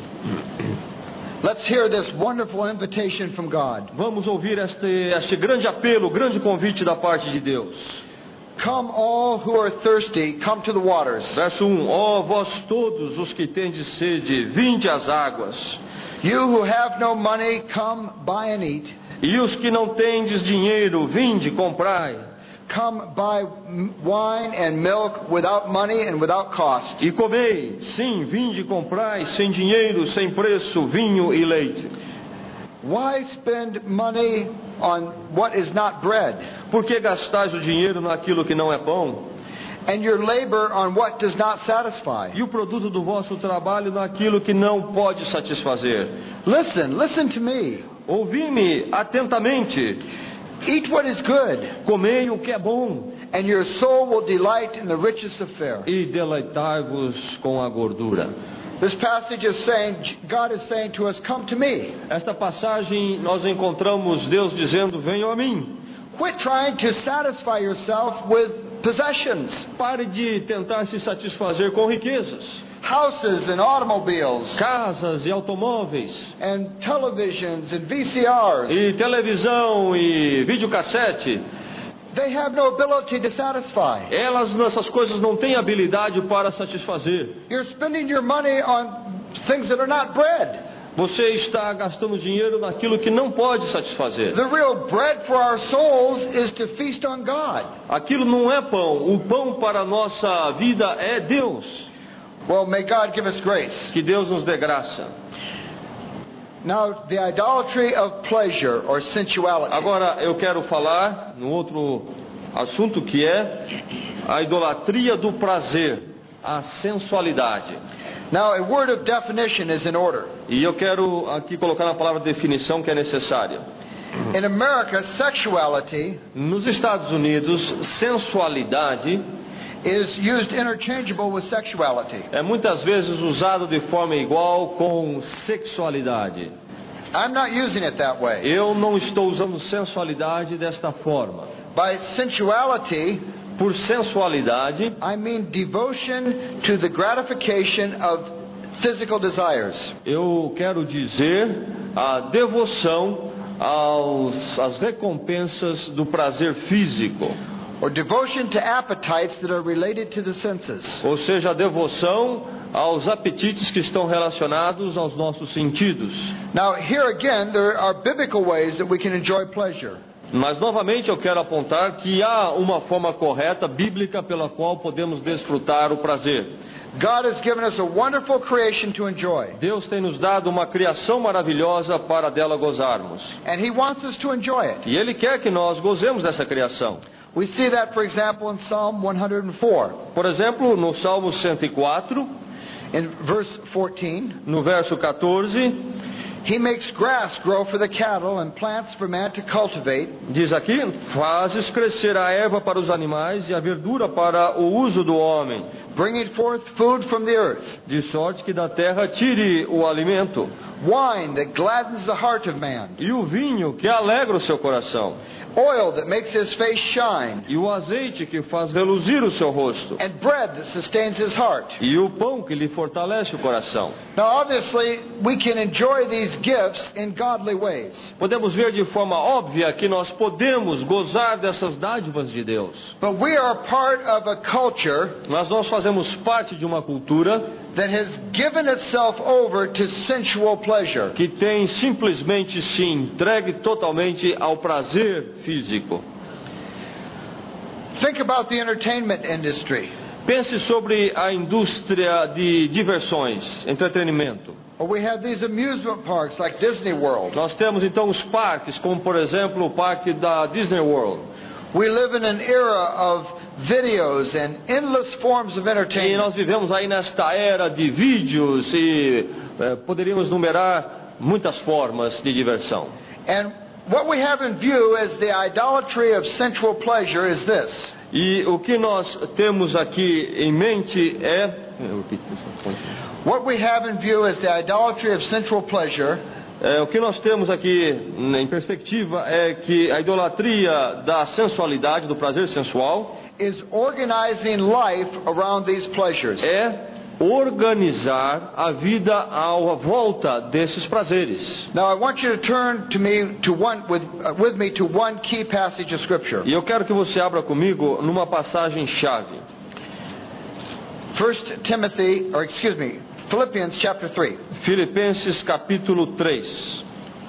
Let's hear this wonderful invitation from God. Vamos ouvir este grande apelo, grande convite da parte de Deus. Come all who are thirsty, come to the waters. Verso 1. Ó vós todos os que tendes sede, vinde às águas. You who have no money, come buy and eat. E os que não tendes dinheiro, vinde, comprai. Come buy wine and milk without money and without cost. E comei, sim, vinde, comprai, sem dinheiro, sem preço, vinho e leite. Why spend money on what is not bread, Por que gastais o dinheiro naquilo que não é pão? and your labor on what does not satisfy? E o produto do vosso trabalho naquilo que não pode satisfazer? Listen to me. Ouvi-me atentamente. Eat what is good, Comei o que é bom and your soul will delight in the richest of fare. e deleitai-vos com a gordura. This passage is saying, God is saying to us, come to me. Esta passagem nós encontramos Deus dizendo: venham a mim. Quit trying to satisfy yourself with possessions, Pare de tentar se satisfazer com riquezas, houses and automobiles, casas e automóveis, and televisions and VCRs. e televisão e videocassete. They have no ability to satisfy. Essas coisas não têm habilidade para satisfazer. You're spending your money on things that are not bread. Você está gastando dinheiro naquilo que não pode satisfazer. The real bread for our souls is to feast on God. Aquilo não é pão. O pão para a nossa vida é Deus. Well, may God give us grace. Que Deus nos dê graça. Now, the idolatry of pleasure or sensuality. Agora eu quero falar no outro assunto, que é a idolatria do prazer, a sensualidade. Now, a word of definition is in order. E eu quero aqui colocar na palavra definição que é necessária. In America, sexuality Nos Estados Unidos, sensualidade is used interchangeable with sexuality. é muitas vezes usado de forma igual com sexualidade. I'm not using it that way. Eu não estou usando sensualidade desta forma. By sensuality, Por sensualidade, I mean devotion to the gratification of physical desires. Eu quero dizer a devoção às recompensas do prazer físico. Or devotion to appetites that are related to the senses. Ou seja, a devoção aos apetites que estão relacionados aos nossos sentidos. Now, here again, there are biblical ways that we can enjoy pleasure. Mas novamente eu quero apontar que há uma forma correta, bíblica, pela qual podemos desfrutar o prazer. God has given us a wonderful creation to enjoy. Deus tem nos dado uma criação maravilhosa para dela gozarmos. And He wants us to enjoy it. E Ele quer que nós gozemos dessa criação. We see that, for example, in Psalm 104. Por exemplo, no Salmo 104, In verse 14, no verso 14, He makes grass grow for the cattle and plants for man to cultivate. diz aqui: fazes crescer a erva para os animais e a verdura para o uso do homem, Bringing forth food from the earth, de sorte que da terra tire o alimento, wine that gladdens the heart of man, e o vinho que alegra o seu coração, oil that makes his face shine, e o azeite que faz reluzir o seu rosto, and bread that sustains his heart. e o pão que lhe fortalece o coração. Now, obviously, we can enjoy these gifts in godly ways, Podemos ver de forma óbvia que nós podemos gozar dessas dádivas de Deus. but we are part of a culture Mas nós fazemos parte de uma cultura that has given itself over to sensual pleasure. que tem simplesmente se entregue totalmente ao prazer físico. Think about the entertainment industry. Pense sobre a indústria de diversões, entretenimento. Or we have these amusement parks like Disney World. Nós temos então os parques, como por exemplo o parque da Disney World. We live in an era of videos and endless forms of E entertainment. nós vivemos aí nesta era de vídeos e poderíamos numerar muitas formas de diversão. And what we have in view as the idolatry of sensual pleasure is this. E o que nós temos aqui em mente é... What we have in view as the idolatry of sensual pleasure o que nós temos aqui em perspectiva é que a idolatria da sensualidade, do prazer sensual, is organizing life around these pleasures. é organizar a vida à volta desses prazeres. Now I want you to turn with me to one key passage of Scripture. E eu quero que você abra comigo numa passagem chave. Philippians chapter 3. Filipenses capítulo 3.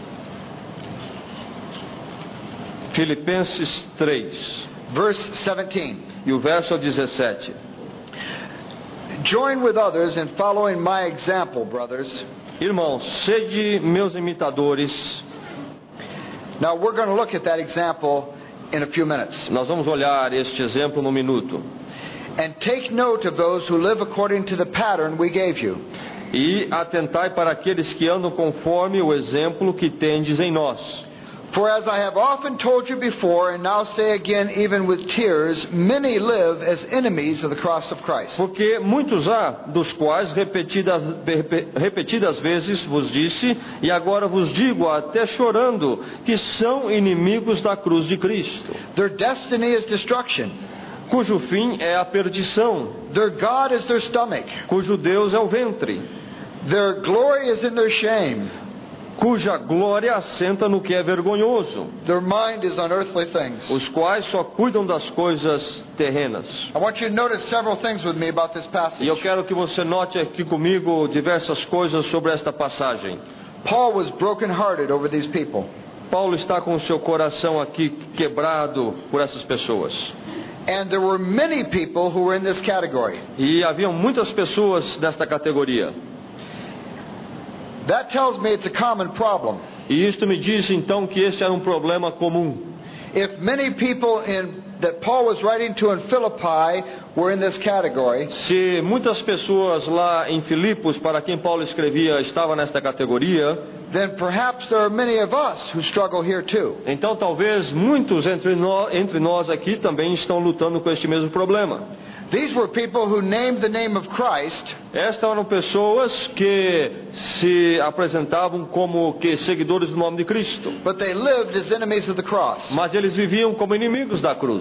Filipenses 3. Verse 17. E o verso 17. Join with others in following my example, brothers. Irmãos, sede meus imitadores. Now we're going to look at that example in a few minutes. Nós vamos olhar este exemplo num minuto. And take note of those who live according to the pattern we gave you. E atentai para aqueles que andam conforme o exemplo que tendes em nós. For as I have often told you before, and now say again even with tears, many live as enemies of the cross of Christ. Porque muitos há, dos quais repetidas vezes vos disse, e agora vos digo até chorando, que são inimigos da cruz de Cristo. Their destiny is destruction. Cujo fim é a perdição. Their God is their stomach. Cujo Deus é o ventre. Their glory is in their shame. Cuja glória assenta no que é vergonhoso. Their mind is on earthly things. Os quais só cuidam das coisas terrenas. I want you to notice several things with me about this passage. E eu quero que você note aqui comigo diversas coisas sobre esta passagem. Paul was broken-hearted over these people. Paulo está com o seu coração aqui quebrado por essas pessoas. And there were many people who were in this category. E haviam muitas pessoas nesta categoria. That tells me it's a common problem. E isto me diz então que este era um problema comum. If many people that Paul was writing to in Philippi were in this category, se muitas pessoas lá em Filipos, para quem Paulo escrevia, estavam nesta categoria, then perhaps there are many of us who struggle here too. Então talvez muitos entre nós aqui também estão lutando com este mesmo problema. These were people who named the name of Christ. Estas eram pessoas que se apresentavam como que seguidores do nome de Cristo. But they lived as enemies of the cross. Mas eles viviam como inimigos da cruz.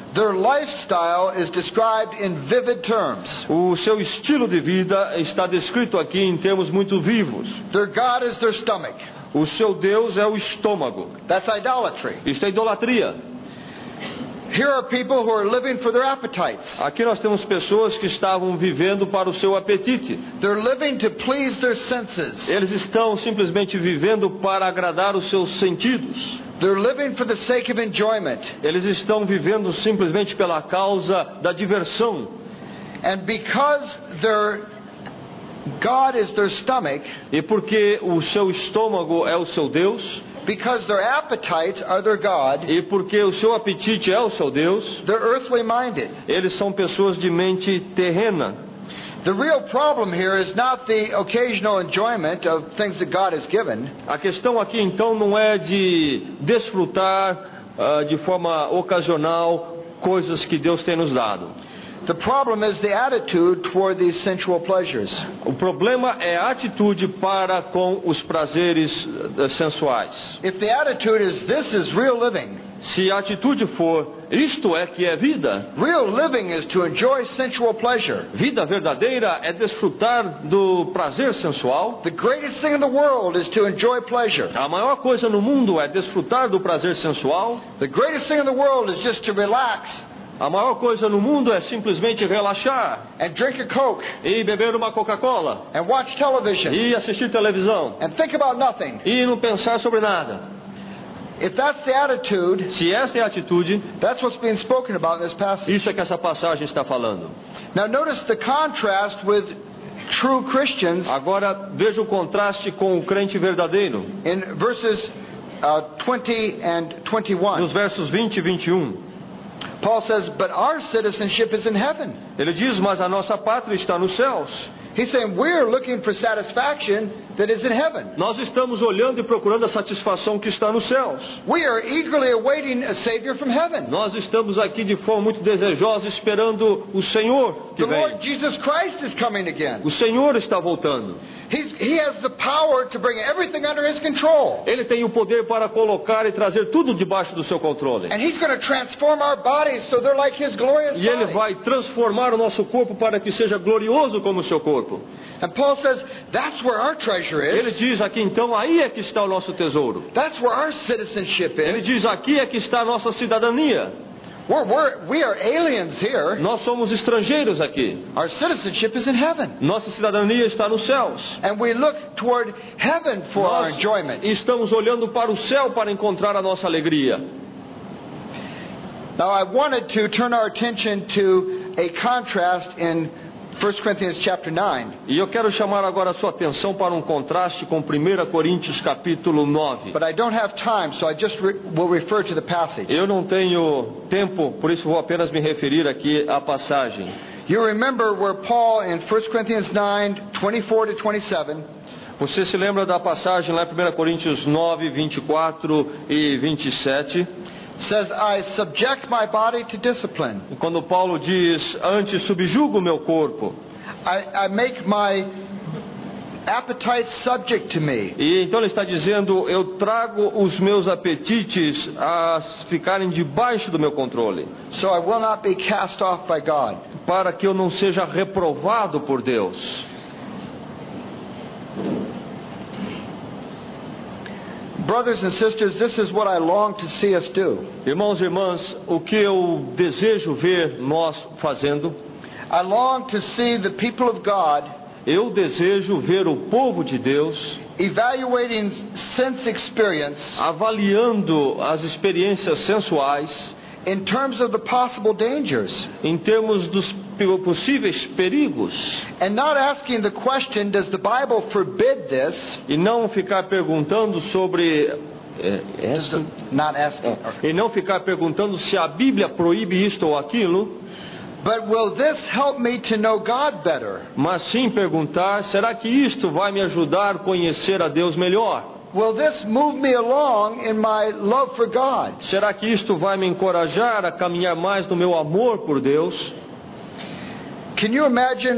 Their lifestyle is described in vivid terms. O seu estilo de vida está descrito aqui em termos muito vivos. Their God is their stomach. O seu Deus é o estômago. That's idolatry. Isto é idolatria. Here are people who are living for their appetites. Aqui nós temos pessoas que estavam vivendo para o seu apetite. They're living to please their senses. Eles estão simplesmente vivendo para agradar os seus sentidos. They're living for the sake of enjoyment. Eles estão vivendo simplesmente pela causa da diversão. And because their God is their stomach, E porque o seu estômago é o seu Deus, because their appetites are their God, e porque o seu apetite é o seu Deus, they're earthly minded. eles são pessoas de mente terrena. The real problem here is not the occasional enjoyment of things that God has given. A questão aqui então não é de desfrutar de forma ocasional coisas que Deus tem nos dado. The problem is the attitude toward these sensual pleasures. O problema é a atitude para com os prazeres sensuais. If the attitude is this is real living, Se a atitude for isto é que é vida, real living is to enjoy sensual pleasure. vida verdadeira é desfrutar do prazer sensual. The greatest thing in the world is to enjoy pleasure. A maior coisa no mundo é desfrutar do prazer sensual. The greatest thing in the world is just to relax A maior coisa no mundo é simplesmente relaxar and drink a Coke e beber uma Coca-Cola and watch television e assistir televisão and think about nothing. e não pensar sobre nada. If that's the attitude, Se esta é a atitude, that's what's being spoken about in this passage. isso é que essa passagem está falando. Now notice the contrast with true Christians Agora veja o contraste com o crente verdadeiro. in verses 20 and 21. Nos versos 20 e 21. Paul says, but our citizenship is in heaven. Ele diz, mas a nossa pátria está nos céus. He's saying we're looking for satisfaction that is in heaven. Nós estamos olhando e procurando a satisfação que está nos céus. We are eagerly awaiting a Savior from heaven. Nós estamos aqui de forma muito desejosa esperando o Senhor que The Lord vem. Jesus Christ is coming again. O Senhor está voltando. He has the power to bring everything under His control. Ele tem o poder para colocar e trazer tudo debaixo do seu controle. And He's going to transform our bodies so they're like His glorious E Ele body. vai transformar o nosso corpo para que seja glorioso como o seu corpo. And Paul says that's where our treasure Ele is. diz aqui então, aí é que está o nosso tesouro. That's where our citizenship Ele is. diz, aqui é que está a nossa cidadania. We are aliens here. Nós somos estrangeiros aqui. Our citizenship is in heaven. Nossa cidadania está nos céus. And we look toward heaven for our Nós enjoyment. estamos olhando para o céu para encontrar a nossa alegria. Now I wanted to turn our attention to a contrast in 1 Corinthians chapter 9. E eu quero chamar agora a sua atenção para um contraste com 1 Coríntios capítulo 9. But I don't have time, so I just will refer to the passage. Eu não tenho tempo, por isso vou apenas me referir aqui à passagem. You remember where Paul in 1 Corinthians 9, 24 to 27, Você se lembra da passagem lá em 1 Coríntios 9, 24 e 27? says, I subject my body to discipline. Quando Paulo diz, antes subjugo o meu corpo. I make my appetites subject to me. E então ele está dizendo, eu trago os meus apetites a ficarem debaixo do meu controle, So I will not be cast off by God. para que eu não seja reprovado por Deus. Brothers and sisters, this is what I long to see us do. Irmãos e irmãs, o que eu desejo ver nós fazendo, I long to see the people of God eu desejo ver o povo de Deus evaluating sense experience avaliando as experiências sensuais in terms of the possible dangers, em termos dos possíveis perigos, and not asking the question, does the Bible forbid this? e não ficar perguntando sobre Not asking. e não ficar perguntando se a Bíblia proíbe isto ou aquilo, But will this help me to know God better? mas sim perguntar, será que isto vai me ajudar a conhecer a Deus melhor? Will this move me along in my love for God? Será que isto vai me encorajar a caminhar mais no meu amor por Deus? Can you imagine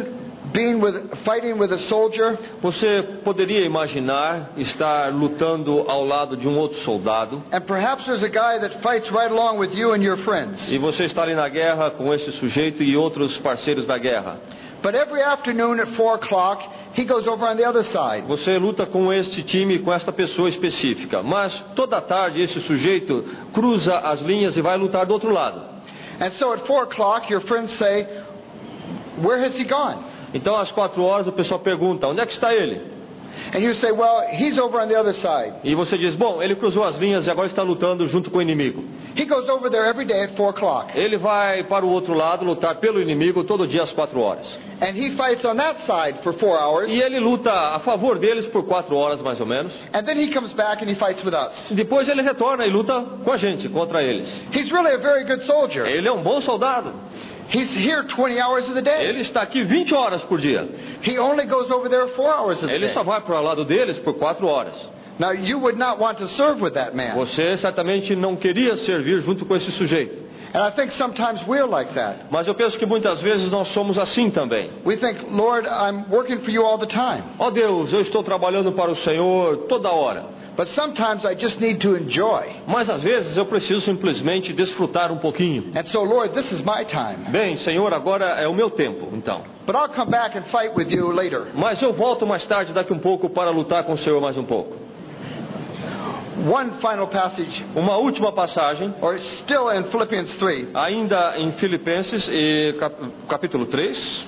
fighting with a soldier, Você poderia imaginar estar lutando ao lado de um outro soldado, and perhaps there's a guy that fights right along with you and your friends. e você está ali na guerra com esse sujeito e outros parceiros da guerra. But every afternoon at 4 o'clock, he goes over on the other side. Você luta com este time, com esta pessoa específica, mas toda tarde esse sujeito cruza as linhas e vai lutar do outro lado. And so at 4 o'clock, your friends say, where has he gone? Então às 4 horas o pessoal pergunta, onde é que está ele? And you say, well, he's over on the other side. E você diz, bom, ele cruzou as linhas e agora está lutando junto com o inimigo. He goes over there every day at 4 o'clock. Ele vai para o outro lado lutar pelo inimigo todo dia às 4 horas. And he fights on that side for 4 hours. E ele luta a favor deles por 4 horas mais ou menos. And then he comes back and he fights with us. Depois ele retorna e luta com a gente, contra eles. He's really a very good soldier. Ele é um bom soldado. He's here 20 hours of the day. Ele está aqui 20 horas por dia. He only goes over there 4 hours of the Ele day. só vai para o lado deles por 4 horas. Now, you would not want to serve with that man. Você certamente não queria servir junto com esse sujeito. And I think sometimes we're like that. Mas eu penso que muitas vezes nós somos assim também. We think, Lord, I'm working for you all the time. Ó Deus, eu estou trabalhando para o Senhor toda hora. But sometimes I just need to enjoy. Mas às vezes eu preciso simplesmente desfrutar um pouquinho. And so, Lord, this is my time. Bem, Senhor, agora é o meu tempo, então. But I'll come back and fight with you later. Mas eu volto mais tarde, daqui um pouco, para lutar com o Senhor mais um pouco. One final passage, Uma última passagem, or still in Philippians 3. ainda em Filipenses, capítulo 3.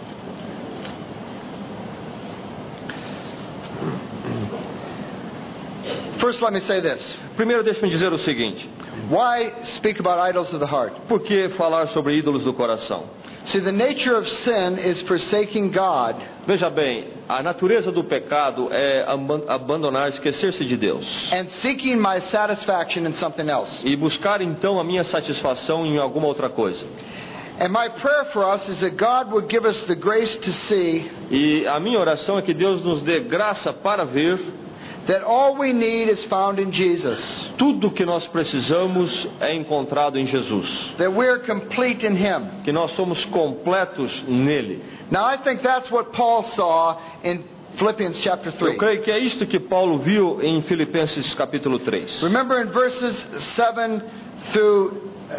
First, let me say this. Primeiro, deixe-me dizer o seguinte. Why speak about idols of the heart? Por que falar sobre ídolos do coração? See, the nature of sin is forsaking God Veja bem, a natureza do pecado é abandonar, esquecer-se de Deus. and seeking my satisfaction in something else. E buscar então a minha satisfação em alguma outra coisa. And my prayer for us is that God would give us the grace to see E a minha oração é que Deus nos dê graça para ver that all we need is found in Jesus. tudo que nós precisamos é encontrado em Jesus. That we're complete in Him. Que nós somos completos nele. Now I think that's what Paul saw in Philippians chapter Eu 3. creio que é isto que Paulo viu em Filipenses capítulo 3. Remember in verses 7 through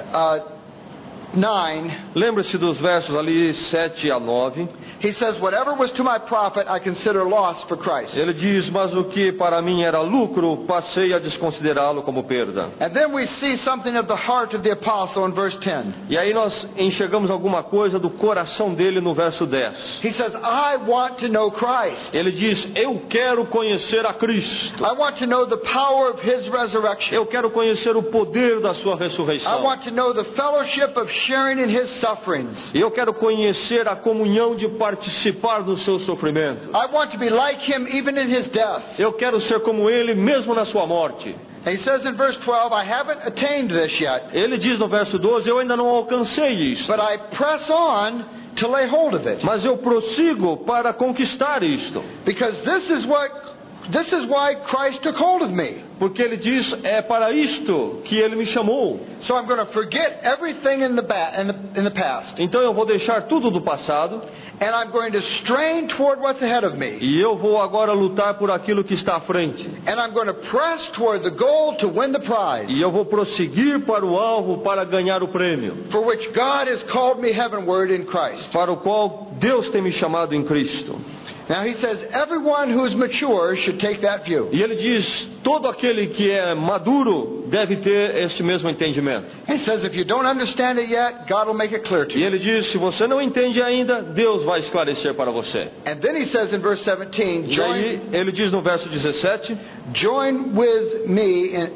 9, Lembre-se dos versos ali 7 a 9. he says, whatever was to my profit, I consider loss for Christ. Ele diz, mas o que para mim era lucro, passei a desconsiderá-lo como perda. And then we see something of the heart of the apostle in verse 10. E aí nós enxergamos alguma coisa do coração dele no verso 10. He says, I want to know Christ. Ele diz, eu quero conhecer a Cristo. I want to know the power of His resurrection. Eu quero conhecer o poder da sua I ressurreição. want to know the fellowship of sharing in His sufferings. Eu quero conhecer a comunhão de participar do seu sofrimento. I want to be like Him even in His death. Eu quero ser como ele mesmo na sua morte. And he says in verse 12, I haven't attained this yet, Ele diz no verso 12, eu ainda não alcancei isso. but I press on to lay hold of it. Mas eu prossigo para conquistar isto. Because this is why Christ took hold of me. Porque ele diz, é para isto que ele me chamou. So I'm going to forget everything in the past. Então eu vou deixar tudo do passado. And I'm going to strain toward what's ahead of me. E eu vou agora lutar por aquilo que está à frente. And I'm going to press toward the goal to win the prize, E eu vou prosseguir para o alvo para ganhar o prêmio. for which God has called me heavenward in Christ. Para o qual Deus tem me chamado em Cristo. Now he says, everyone who's mature should take that view. E ele diz, todo aquele que é maduro deve ter esse mesmo entendimento. He says, if you don't understand it yet, God will make it clear to E you. ele diz, se você não entende ainda, Deus vai esclarecer para você. And then he says in verse 17, E aí ele diz no verso 17, join with me,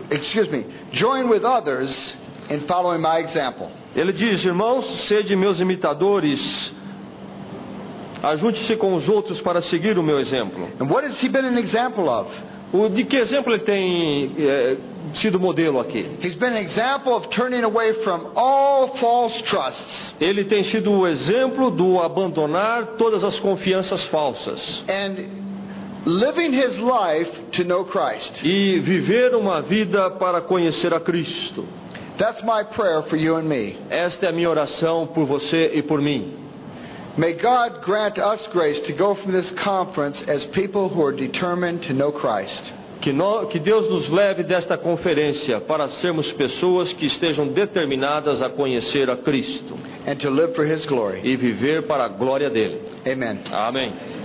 join with others in following my example. ele diz, irmãos, sede meus imitadores, ajunte-se com os outros para seguir o meu exemplo. And what has he been an example of? De que exemplo ele tem sido modelo aqui? He's been an example of turning away from all false trusts Ele tem sido o exemplo do abandonar todas as confianças falsas and living his life to know Christ. e viver uma vida para conhecer a Cristo. That's my prayer for you and me. Esta é a minha oração por você e por mim. May God grant us grace to go from this conference as people who are determined to know Christ. Que Deus nos leve desta conferência para sermos pessoas que estejam determinadas a conhecer a Cristo And to live for His glory. e viver para a glória dele. Amen. Amém.